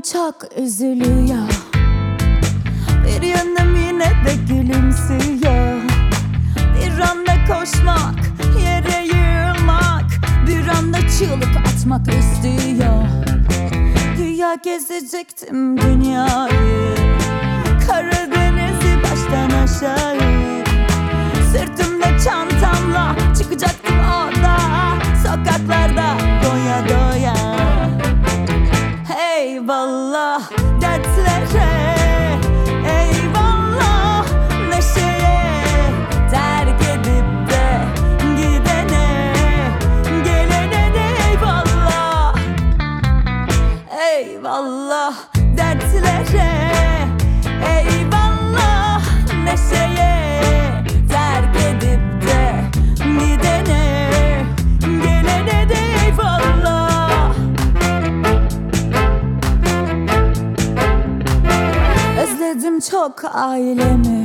çok üzülüyor, bir yanım yine de gülümsüyor. Bir anda koşmak, yere yığılmak, bir anda çığlık atmak istiyor. Güya gezecektim dünyayı, Karadeniz'i baştan aşağı. Sırtımda çantamla çıkacaktım o dağa, sokaklarda doya doya. Eyvallah dertlere, eyvallah neşeye, terk edip de gidene, gelene de eyvallah. Eyvallah dertlere, eyvallah neşeye, terk edip de gidene, gelene de eyvallah. Özledim çok ailemi,